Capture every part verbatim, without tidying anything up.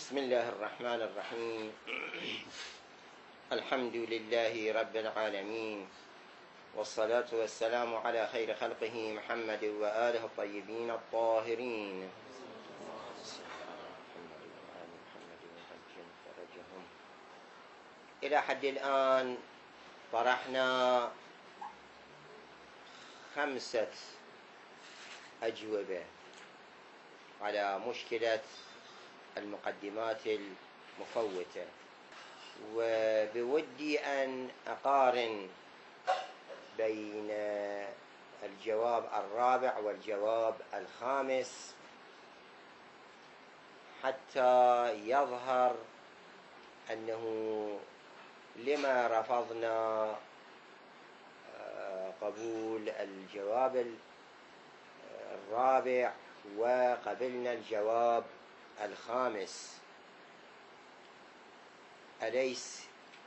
بسم الله الرحمن الرحيم. الحمد لله رب العالمين، والصلاة والسلام على خير خلقه محمد وآله الطيبين الطاهرين. إلى حد الآن طرحنا خمسة أجوبة على مشكلة المقدمات المفوتة، وبودي أن أقارن بين الجواب الرابع والجواب الخامس حتى يظهر أنه لما رفضنا قبول الجواب الرابع وقبلنا الجواب الخامس. أليس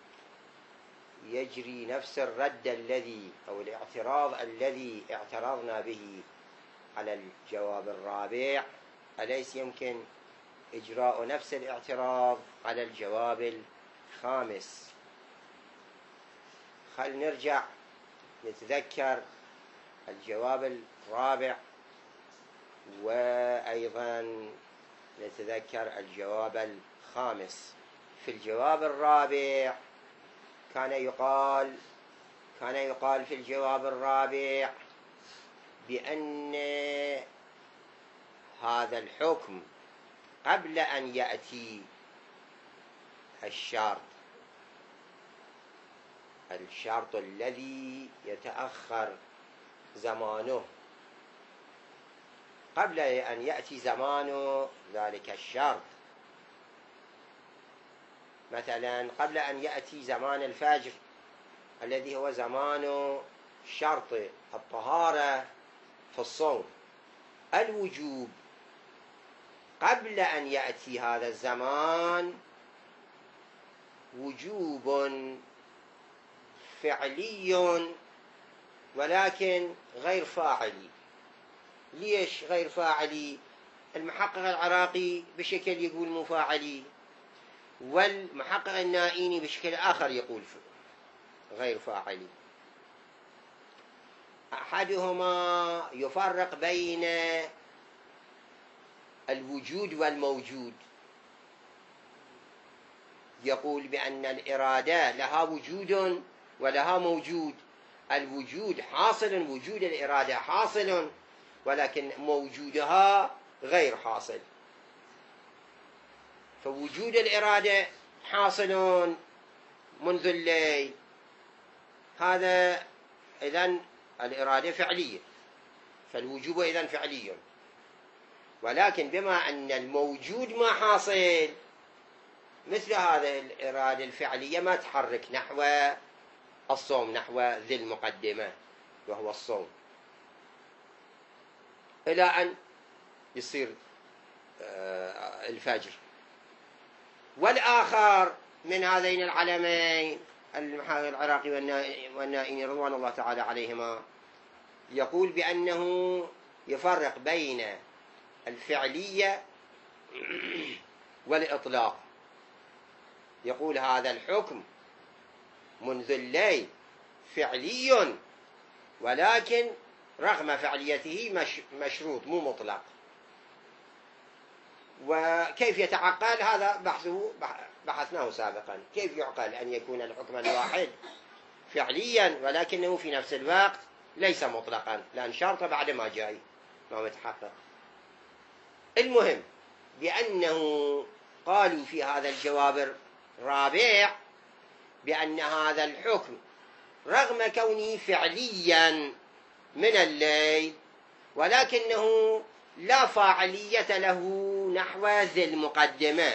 يجري نفس الرد الذي أو الاعتراض الذي اعترضنا به على الجواب الرابع، أليس يمكن إجراء نفس الاعتراض على الجواب الخامس؟ خل نرجع نتذكر الجواب الرابع وأيضا نتذكر الجواب الخامس. في الجواب الرابع كان يقال كان يقال في الجواب الرابع بأن هذا الحكم قبل أن يأتي الشرط الشرط الذي يتأخر زمانه، قبل أن يأتي زمان ذلك الشرط، مثلا قبل أن يأتي زمان الفجر الذي هو زمان شرط الطهارة في الصوم، الوجوب قبل أن يأتي هذا الزمان وجوب فعلي ولكن غير فاعلي. ليش غير فاعلي؟ المحقق العراقي بشكل يقول مفاعلي، والمحقق النائيني بشكل آخر يقول غير فاعلي. أحدهما يفرق بين الوجود والموجود، يقول بأن الإرادة لها وجود ولها موجود. الوجود حاصل، وجود الإرادة حاصل، ولكن موجودها غير حاصل. فوجود الإرادة حاصل منذ الليل، هذا إذن الإرادة فعلية، فالوجوب إذن فعلي. ولكن بما أن الموجود ما حاصل، مثل هذا الإرادة الفعلية ما تحرك نحو الصوم، نحو ذي المقدمة وهو الصوم، إلى أن يصير الفجر. والآخر من هذين العلمين المحقق العراقي والنائيني رضوان الله تعالى عليهما يقول بأنه يفرق بين الفعلية والإطلاق. يقول هذا الحكم منذ الليل فعلي، ولكن رغم فعليته مش مشروط مو مطلق. وكيف يتعقل هذا بحثه بحثناه سابقا، كيف يعقل أن يكون الحكم الواحد فعليا ولكنه في نفس الوقت ليس مطلقا، لأن شرطه بعد ما جاي ما متحقق. المهم بأنه قالوا في هذا الجواب الرابع بأن هذا الحكم رغم كونه فعليا من الليل ولكنه لا فاعلية له نحو ذي المقدمة،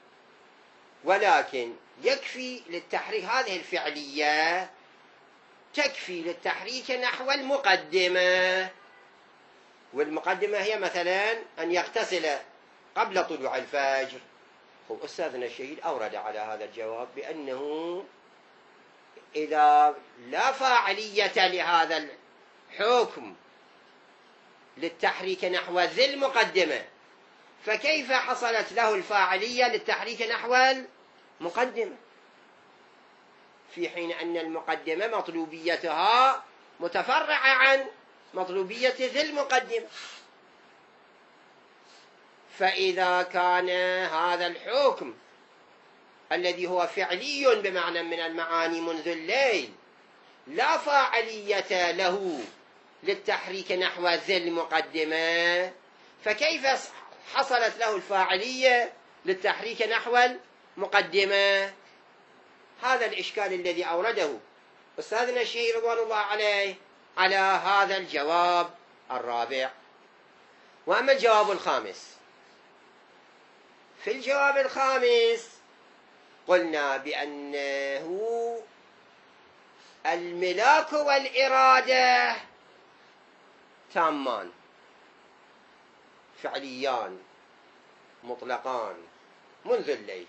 ولكن يكفي للتحريك هذه الفعلية تكفي للتحريك نحو المقدمة. والمقدمة هي مثلا أن يغتسل قبل طلوع الفجر. أستاذنا الشهيد أورد على هذا الجواب بأنه إذا لا فاعلية لهذا الحكم للتحريك نحو ذي المقدمة فكيف حصلت له الفاعلية للتحريك نحو المقدمة في حين أن المقدمة مطلوبيتها متفرعة عن مطلوبية ذي المقدمة؟ فإذا كان هذا الحكم الذي هو فعلي بمعنى من المعاني منذ الليل لا فاعلية له للتحريك نحو ذي المقدمة، فكيف حصلت له الفاعلية للتحريك نحو المقدمة؟ هذا الإشكال الذي أورده أستاذنا الشيخ رضوان الله عليه على هذا الجواب الرابع. وأما الجواب الخامس، في الجواب الخامس قلنا بأنه الملاك والإرادة تامان فعليان مطلقان منذ الليل،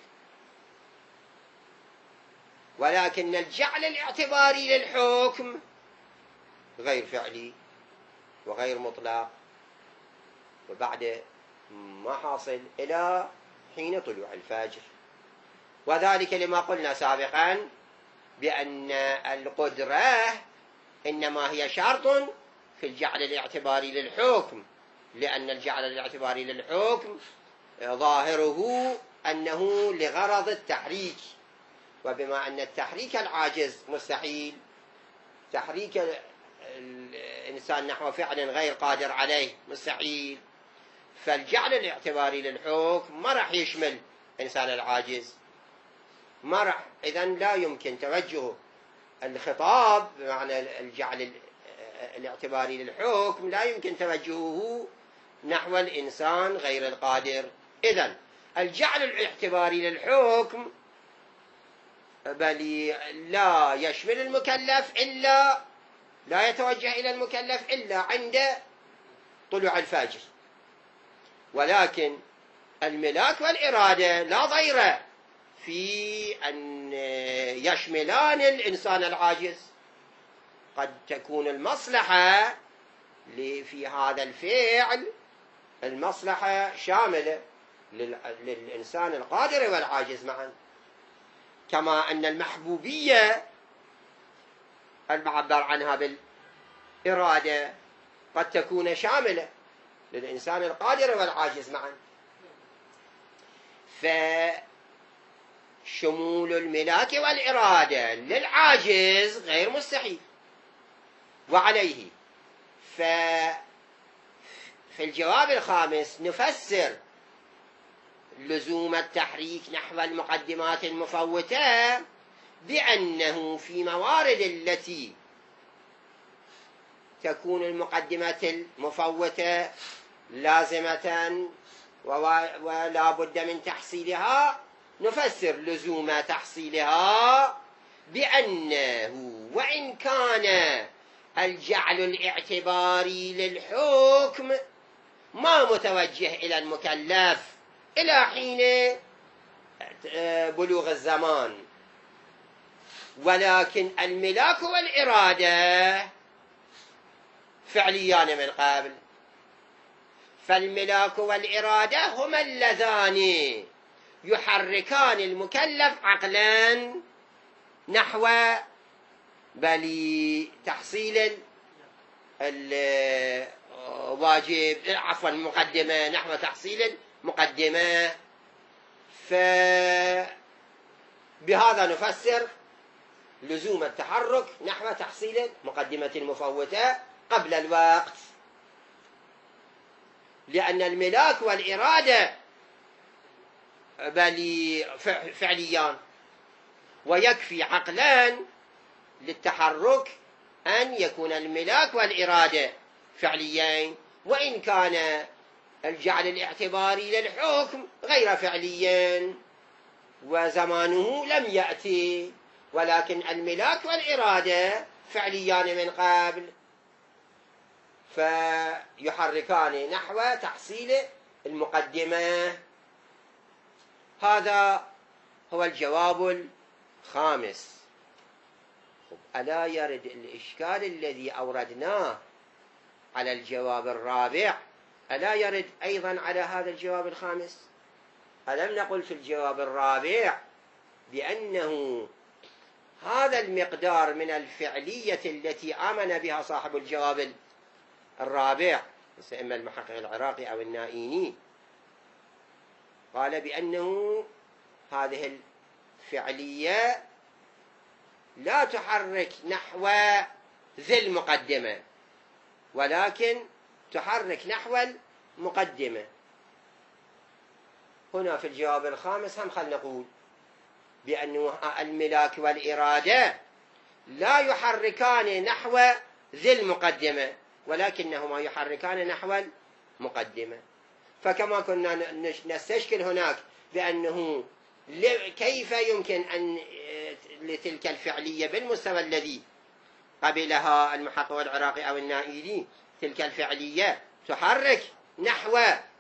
ولكن الجعل الاعتباري للحكم غير فعلي وغير مطلق، وبعد ما حاصل إلى حين طلوع الفجر. وذلك لما قلنا سابقا بأن القدرة إنما هي شرط في الجعل الاعتباري للحكم، لأن الجعل الاعتباري للحكم ظاهره أنه لغرض التحريك، وبما أن التحريك العاجز مستحيل، تحريك الإنسان نحو فعل غير قادر عليه مستحيل، فالجعل الاعتباري للحكم ما راح يشمل الإنسان العاجز، ما راح، إذن لا يمكن توجه الخطاب بمعنى الجعل الاعتباري للحكم لا يمكن توجهه نحو الإنسان غير القادر. إذن الجعل الاعتباري للحكم بل لا يشمل المكلف إلا لا يتوجه إلى المكلف إلا عند طلوع الفجر، ولكن الملاك والإرادة لا ضير في أن يشملان الإنسان العاجز. قد تكون المصلحة في هذا الفعل المصلحة شاملة للإنسان القادر والعاجز معا، كما أن المحبوبية المعبر عنها بالإرادة قد تكون شاملة للإنسان القادر والعاجز معا. فشمول الملاك والإرادة للعاجز غير مستحيل، وعليه ففي الجواب الخامس نفسر لزوم التحريك نحو المقدمات المفوتة بأنه في موارد التي تكون المقدمة المفوتة لازمة ولا بد من تحصيلها، نفسر لزوم تحصيلها بأنه وإن كان الجعل الاعتباري للحكم ما متوجه إلى المكلف إلى حين بلوغ الزمان، ولكن الملاك والإرادة فعليان من قبل، فالملاك والإرادة هما اللذان يحركان المكلف عقلا نحو بل تحصيل الواجب عفوا المقدمة نحو تحصيل المقدمة. فبهذا نفسر لزوم التحرك نحو تحصيل مقدمة المفوتة قبل الوقت، لأن الملاك والإرادة بل فعليان، ويكفي عقلان للتحرك أن يكون الملاك والإرادة فعليين، وإن كان الجعل الاعتباري للحكم غير فعليين وزمانه لم يأتي، ولكن الملاك والإرادة فعليان من قبل، فيحركان نحو تحصيل المقدمة. هذا هو الجواب الخامس. ألا يرد الإشكال الذي أوردناه على الجواب الرابع ألا يرد أيضا على هذا الجواب الخامس؟ ألم نقل في الجواب الرابع بأنه هذا المقدار من الفعلية التي آمن بها صاحب الجواب الرابع إما المحقق العراقي أو النائيني، قال بأنه هذه الفعلية لا تحرك نحو ذي المقدمة ولكن تحرك نحو المقدمة. هنا في الجواب الخامس هم خلنا نقول بأن الملاك والإرادة لا يحركان نحو ذي المقدمة ولكنهما يحركان نحو المقدمة. فكما كنا نستشكل هناك بأنه كيف يمكن أن لتلك الفعلية بالمستوى الذي قبلها المحقق العراقي أو النائلي تلك الفعلية تحرك نحو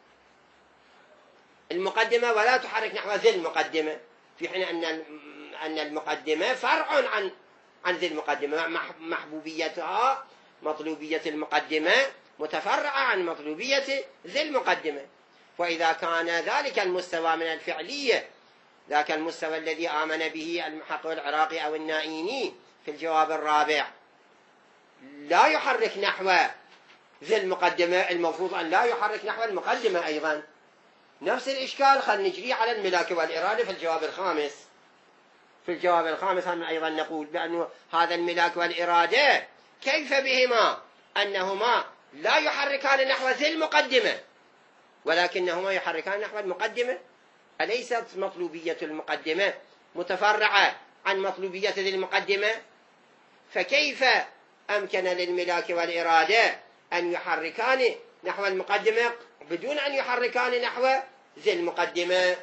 المقدمة ولا تحرك نحو ذي المقدمة، في حين أن أن المقدمة فرع عن عن ذي المقدمة، محبوبيتها مطلوبية المقدمة متفرعة عن مطلوبية ذي المقدمة. وإذا كان ذلك المستوى من الفعلية ذاك المستوى الذي آمن به المحقق العراقي أو النائيني في الجواب الرابع لا يحرك نحو ذي المقدمة، المفروض أن لا يحرك نحو المقدمة أيضا. نفس الإشكال خل نجري على الملاك والإرادة في الجواب الخامس. في الجواب الخامس هم أيضا نقول بأن هذا الملاك والإرادة كيف بهما أنهما لا يحركان نحو ذي المقدمة ولكنهما يحركان نحو المقدمة؟ أليست مطلوبية المقدمة متفرعة عن مطلوبية ذي المقدمة؟ فكيف أمكن للملاك والإرادة أن يحركان نحو المقدمة بدون أن يحركان نحو ذي المقدمة؟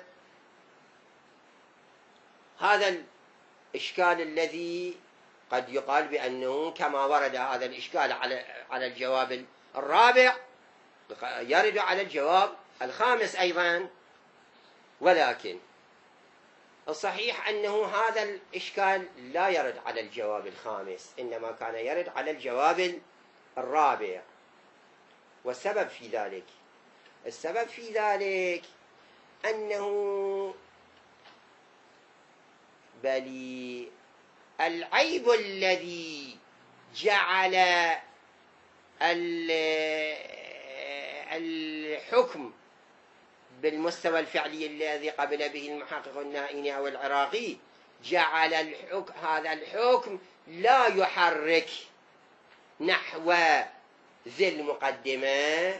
هذا الإشكال الذي قد يقال بأنه كما ورد هذا الإشكال على على الجواب الرابع يرد على الجواب الخامس أيضا، ولكن الصحيح أنه هذا الإشكال لا يرد على الجواب الخامس، إنما كان يرد على الجواب الرابع. والسبب في ذلك السبب في ذلك أنه بل العيب الذي جعل الحكم بالمستوى الفعلي الذي قبل به المحقق النائيني أو العراقي جعل الحكم هذا الحكم لا يحرك نحو ذي المقدمة.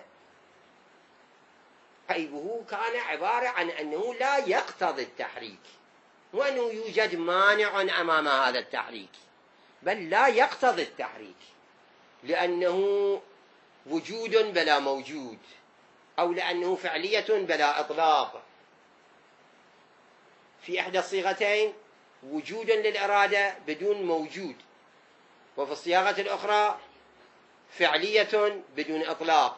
عيبه كان عبارة عن أنه لا يقتضي التحريك، وأنه يوجد مانع أمام هذا التحريك، بل لا يقتضي التحريك لأنه وجود بلا موجود، أو لأنه فعلية بلا إطلاق. في إحدى الصيغتين وجود للإرادة بدون موجود، وفي الصياغة الأخرى فعلية بدون إطلاق.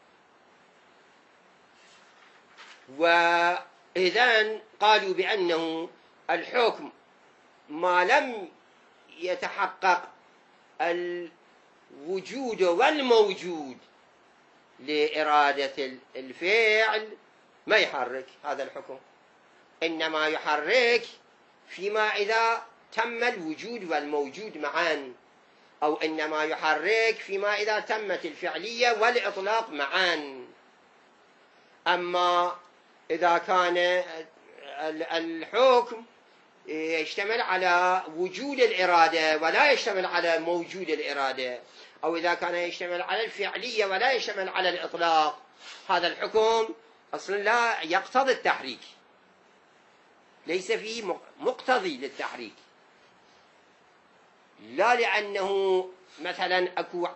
وإذن قالوا بأنه الحكم ما لم يتحقق الوجود والموجود لإرادة الفعل ما يحرك هذا الحكم، إنما يحرك فيما إذا تم الوجود والموجود معا، أو إنما يحرك فيما إذا تمت الفعلية والإطلاق معا. أما إذا كان الحكم يشتمل على وجود الإرادة ولا يشتمل على موجود الإرادة، أو إذا كان يشتمل على الفعلية ولا يشتمل على الإطلاق، هذا الحكم أصلا لا يقتضي التحريك، ليس فيه مقتضي للتحريك، لا لأنه مثلا أكو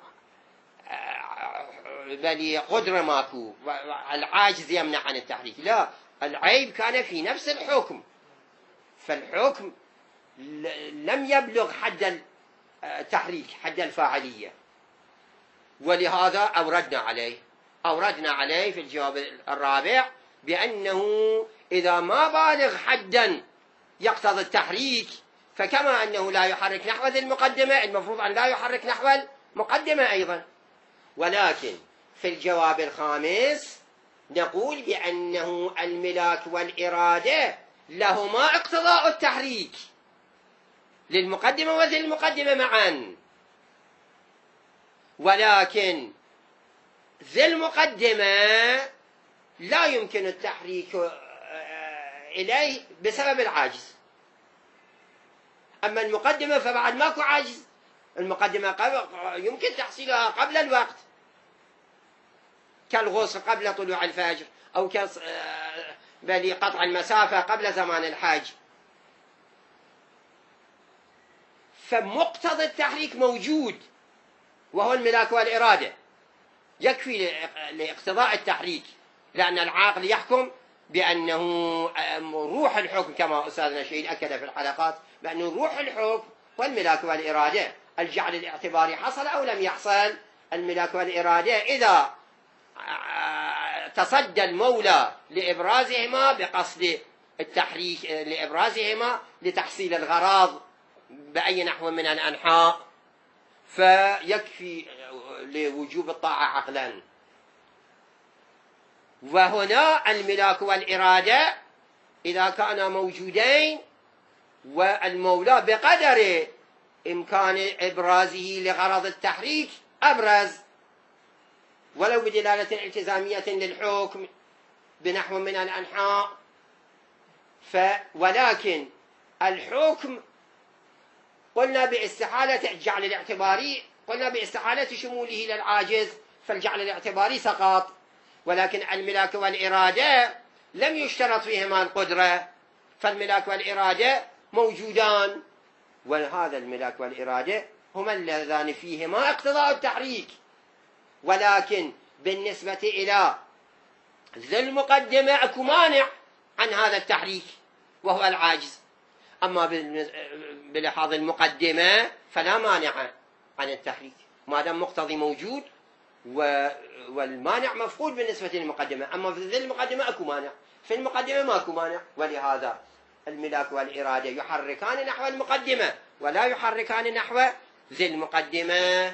بل قدرة ماكو العاجز يمنع عن التحريك، لا، العيب كان في نفس الحكم، فالحكم لم يبلغ حد التحريك حد الفاعلية، ولهذا أوردنا عليه أوردنا عليه في الجواب الرابع بأنه إذا ما بالغ حدا يقتضي التحريك، فكما أنه لا يحرك نحو ذي المقدمة المفروض أن لا يحرك نحو المقدمة أيضا. ولكن في الجواب الخامس نقول بأنه الملاك والإرادة لهما اقتضاء التحريك للمقدمة وذي المقدمة معا، ولكن ذي المقدمة لا يمكن التحريك إليه بسبب العاجز، أما المقدمة فبعد ماكو عاجز، المقدمة قبل يمكن تحصيلها قبل الوقت كالغسل قبل طلوع الفجر، أو بل قطع المسافة قبل زمان الحاج. فمقتضى التحريك موجود وهو الملاك والإرادة، يكفي لاقتضاء التحريك، لأن العاقل يحكم بأنه روح الحكم كما أستاذنا شهيد أكد في الحلقات بأنه روح الحكم والملاك والإرادة. الجعل الاعتباري حصل أو لم يحصل، الملاك والإرادة إذا تصدى المولى لإبرازهما بقصد التحريك لإبرازهما لتحصيل الغرض بأي نحو من الأنحاء فيكفي لوجوب الطاعة عقلا. وهنا الملاك والإرادة إذا كانا موجودين والمولى بقدر إمكان إبرازه لغرض التحريك أبرز، ولو بدلالة التزامية للحكم بنحو من الأنحاء. ف ولكن الحكم قلنا باستحالة الجعل الاعتباري، قلنا باستحالة شموله للعاجز، فالجعل الاعتباري سقط. ولكن الملاك والإرادة لم يشترط فيهما القدرة، فالملاك والإرادة موجودان، وهذا الملاك والإرادة هما اللذان فيهما اقتضاء التحريك. ولكن بالنسبة إلى ذي المقدمة أكو مانع عن هذا التحريك وهو العاجز، أما بلحاظ المقدمة فلا مانع عن التحريك ما دام مقتضي موجود والمانع مفقود بالنسبة للمقدمة. أما في ذي المقدمة أكو مانع، في المقدمة ماكو مانع، ولهذا الملاك والإرادة يحركان نحو المقدمة ولا يحركان نحو ذي المقدمة.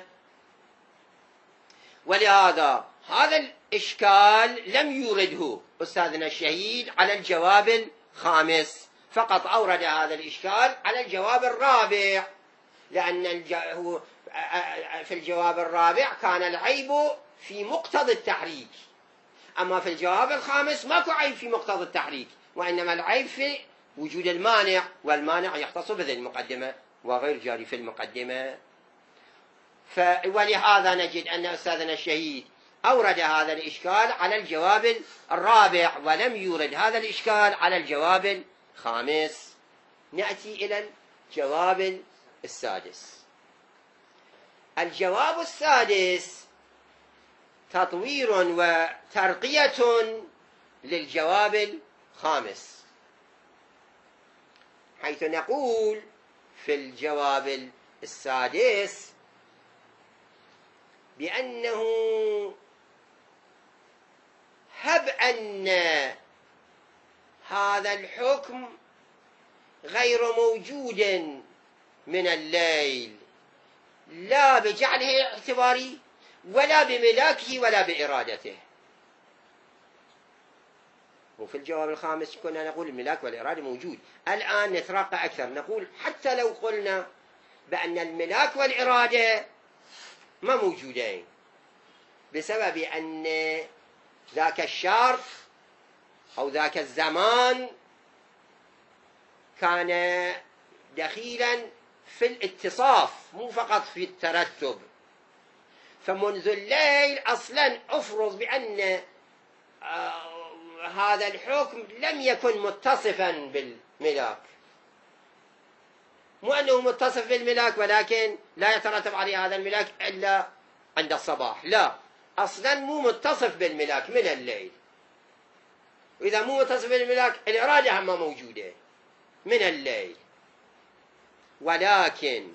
ولهذا هذا الإشكال لم يورده أستاذنا الشهيد على الجواب الخامس، فقط أورد هذا الإشكال على الجواب الرابع، لأن الجو... في الجواب الرابع كان العيب في مقتضى التحريك، أما في الجواب الخامس ماكو عيب في مقتضى التحريك، وإنما العيب في وجود المانع، والمانع يختص بذي المقدمة وغير جاري في المقدمة. ف... ولهذا نجد أن أستاذنا الشهيد أورد هذا الإشكال على الجواب الرابع ولم يورد هذا الإشكال على الجواب الخامس. نأتي إلى الجواب السادس. الجواب السادس تطوير وترقية للجواب الخامس، حيث نقول في الجواب السادس بأنه هب أن هذا الحكم غير موجود من الليل لا بجعله اعتباري ولا بملاكه ولا بإرادته. وفي الجواب الخامس كنا نقول الملاك والإرادة موجود، الآن نترقى أكثر نقول حتى لو قلنا بأن الملاك والإرادة ما موجودين بسبب أن ذاك الشرط أو ذاك الزمان كان دخيلا في الاتصاف مو فقط في الترتب، فمنذ الليل أصلا أفرض بأن آه هذا الحكم لم يكن متصفا بالملاك، مو أنه متصف بالملاك ولكن لا يترتب عليه هذا الملاك إلا عند الصباح، لا، أصلا مو متصف بالملاك من الليل. وإذا مو متصف بالملاك الإرادة هم موجودة من الليل، ولكن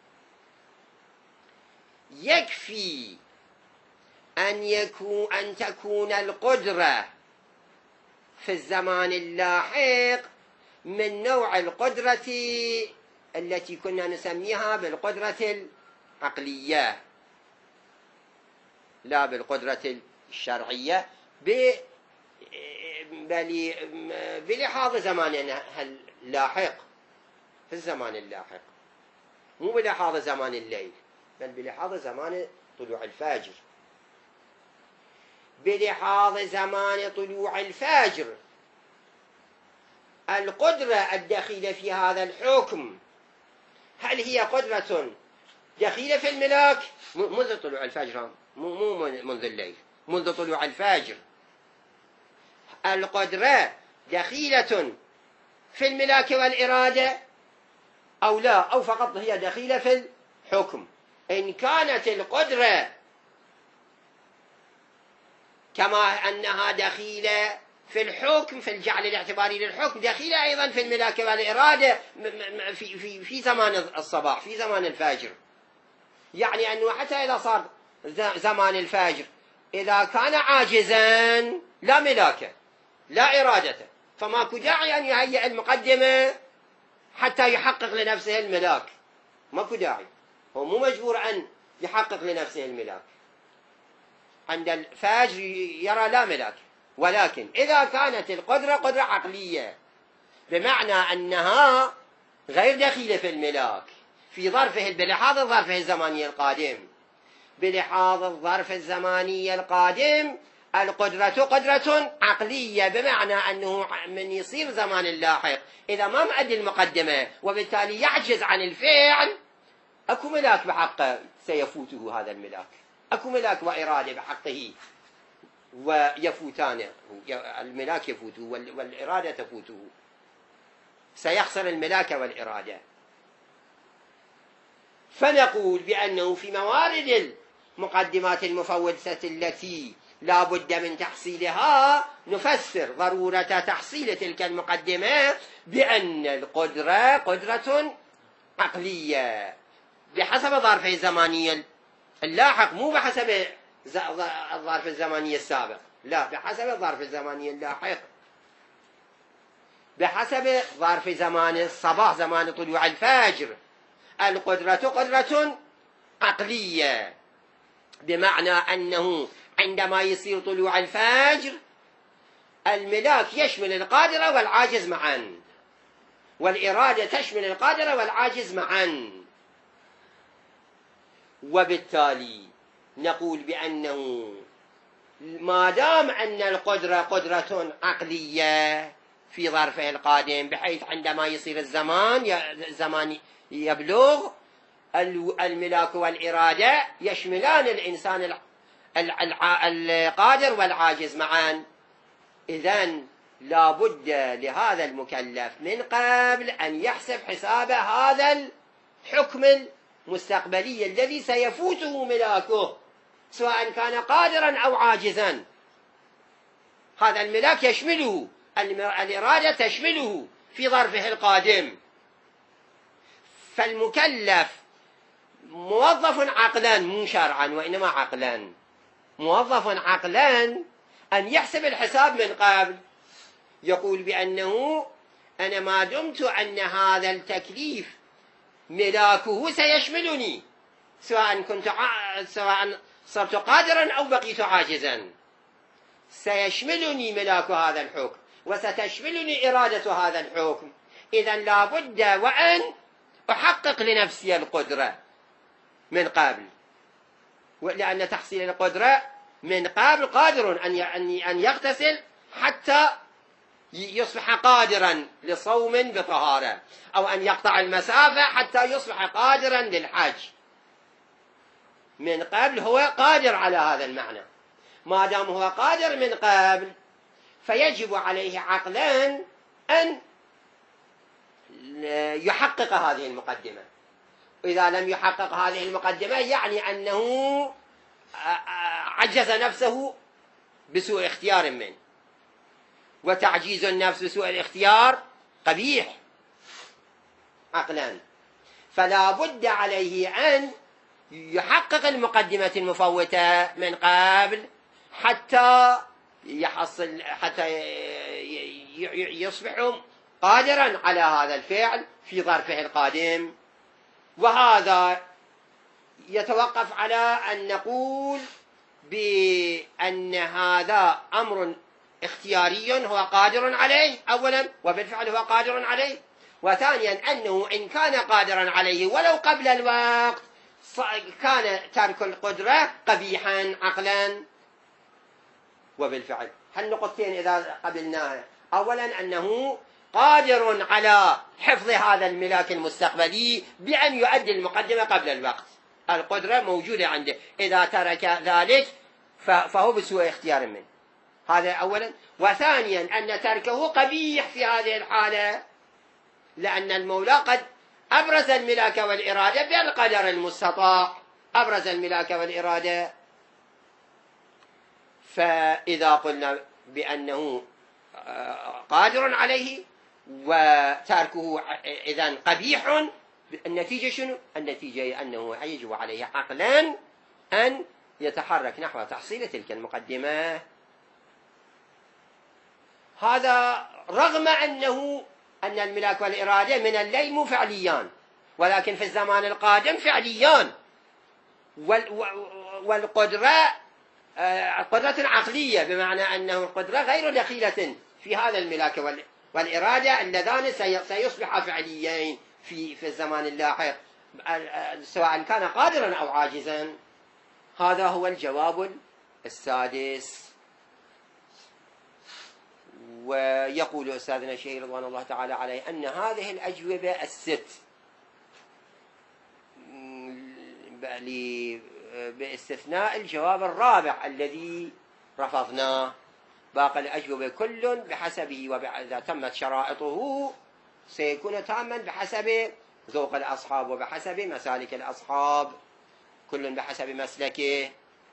يكفي أن يكون أن تكون القدرة في الزمان اللاحق من نوع القدرة التي كنا نسميها بالقدرة العقلية، لا بالقدرة الشرعية بل بلحاظ زماننا اللاحق، في الزمان اللاحق، مو بلحاظ زمان الليل، بل بلحاظ زمان طلوع الفجر. بلحاظ زمان طلوع الفجر القدرة الدخيلة في هذا الحكم هل هي قدرة دخيلة في الملاك منذ طلوع الفجر، مو منذ الليل، منذ طلوع الفجر. القدرة دخيلة في الملاك والإرادة أو لا، أو فقط هي دخيلة في الحكم. إن كانت القدرة كما أنها دخيلة في الحكم، في الجعل الاعتباري للحكم، دخيلة أيضا في الملاك والإرادة في, في, في زمان الصباح، في زمان الفجر. يعني أنه حتى إذا صار زمان الفجر إذا كان عاجزا لا ملاكه لا إرادته، فماكو داعي أن يهيئ المقدمة حتى يحقق لنفسه الملاك، ماكو داعي، هو مو مجبور أن يحقق لنفسه الملاك. عند الفجر يرى لا ملاك. ولكن إذا كانت القدرة قدرة عقلية بمعنى أنها غير دخيلة في الملاك في ظرفه بلحاظ ظرفه الزماني القادم، بلحاظ الظرف الزماني القادم القدرة قدرة عقلية بمعنى أنه من يصير زمان اللاحق إذا ما مؤدي المقدمة وبالتالي يعجز عن الفعل، أكو ملاك بحقه سيفوته هذا الملاك، أكو ملاك وإرادة بحقه ويفوتانه، الملاك يفوته والإرادة تفوته، سيخسر الملاك والإرادة. فنقول بأنه في موارد المقدمات المفوتة التي لا بد من تحصيلها نفسر ضرورة تحصيل تلك المقدمة بأن القدرة قدرة عقلية بحسب ظرفه الزماني اللاحق، مو بحسب الظرف الزماني السابق، لا، بحسب الظرف الزماني اللاحق، بحسب ظرف زمان الصباح، زمان طلوع الفجر. القدرة قدرة عقلية بمعنى أنه عندما يصير طلوع الفجر الملاك يشمل القادر والعاجز معا، والإرادة تشمل القادر والعاجز معا. وبالتالي نقول بأنه ما دام أن القدرة قدرة عقلية في ظرفه القادم، بحيث عندما يصير الزمان زمان يبلغ الملاك والإرادة يشملان الإنسان القادر والعاجز معا، إذن لا بد لهذا المكلف من قبل أن يحسب حساب هذا الحكم المستقبلي الذي سيفوته ملاكه، سواء كان قادرا أو عاجزا. هذا الملاك يشمله، الإرادة تشمله في ظرفه القادم. فالمكلف موظف عقلا مو شرعا وإنما عقلا، موظف عقلا أن يحسب الحساب من قبل، يقول بأنه أنا ما دمت أن هذا التكليف ملاكه سيشملني، سواء كنت ع... سواء صرت قادرا أو بقيت عاجزا، سيشملني ملاك هذا الحكم وستشملني إرادة هذا الحكم. إذن لا بد وأن أحقق لنفسي القدرة من قبل، لأن تحصيل القدرة من قبل قادر أن يغتسل حتى يصبح قادرا لصوم بطهارة، أو أن يقطع المسافة حتى يصبح قادرا للحج. من قبل هو قادر على هذا المعنى. ما دام هو قادر من قبل فيجب عليه عقلا أن يحقق هذه المقدمة. إذا لم يحقق هذه المقدمة يعني أنه عجز نفسه بسوء اختيار منه، وتعجيز النفس بسوء الاختيار قبيح عقلا. فلا بد عليه أن يحقق المقدمة المفوتة من قبل حتى يحصل، حتى يصبح قادرا على هذا الفعل في ظرفه القادم. وهذا يتوقف على أن نقول بأن هذا أمر اختياري هو قادر عليه أولا، وبالفعل هو قادر عليه، وثانيا أنه إن كان قادرا عليه ولو قبل الوقت كان ترك القدرة قبيحا عقلا وبالفعل. هالنقطتين إذا قبلناها، أولا أنه قادر على حفظ هذا الملاك المستقبلي بأن يؤدي المقدمة قبل الوقت، القدرة موجودة عنده، إذا ترك ذلك فهو بسوء اختيار منه، هذا أولا. وثانيا أن تركه قبيح في هذه الحالة، لأن المولى قد أبرز الملاك والإرادة بالقدر المستطاع، أبرز الملاك والإرادة. فإذا قلنا بأنه قادر عليه وتركه إذن قبيح، النتيجة شنو؟ النتيجة أنه يجب عليه عقلا أن يتحرك نحو تحصيل تلك المقدمة. هذا رغم أنه أن الملاك والإرادة من الليل مو فعليان، ولكن في الزمان القادم فعليان، والقدرة قدرة عقلية، بمعنى أنه القدرة غير دخيلة في هذا الملاك والإرادة اللذان سيصبحا فعليين في في الزمان اللاحق، سواء كان قادرا أو عاجزا. هذا هو الجواب السادس. ويقول أستاذنا الشيخ رضوان الله تعالى عليه أن هذه الأجوبة الست باستثناء الجواب الرابع الذي رفضناه، باقي الأجوبة كل بحسبه، وإذا تمت شرائطه سيكون تاما بحسب ذوق الأصحاب وبحسب مسالك الأصحاب، كل بحسب مسلكه،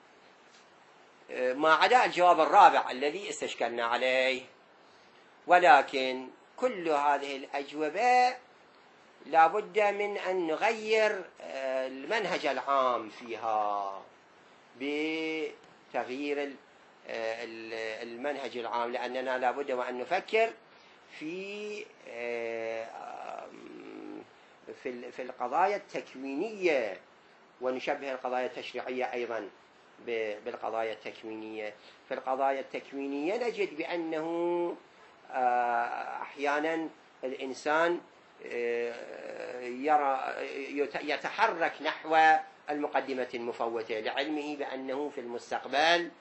ما عدا الجواب الرابع الذي استشكلنا عليه. ولكن كل هذه الأجوبة لا بد من أن نغير المنهج العام فيها بتغيير المنهج العام، لأننا لا بد وأن نفكر في في القضايا التكوينية، ونشبه القضايا التشريعية أيضا بالقضايا التكوينية. في القضايا التكوينية نجد بأنه أحيانا الإنسان يرى يتحرك نحو المقدمة المفوتة لعلمه بأنه في المستقبل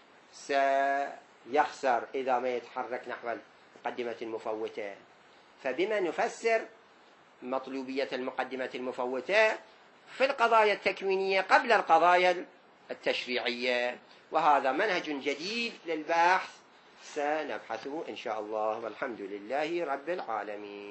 سيخسر إذا ما يتحرك نحو المقدمة المفوتة. فبما نفسر مطلوبية المقدمة المفوتة في القضايا التكوينية قبل القضايا التشريعية، وهذا منهج جديد للبحث سنبحثه إن شاء الله، والحمد لله رب العالمين.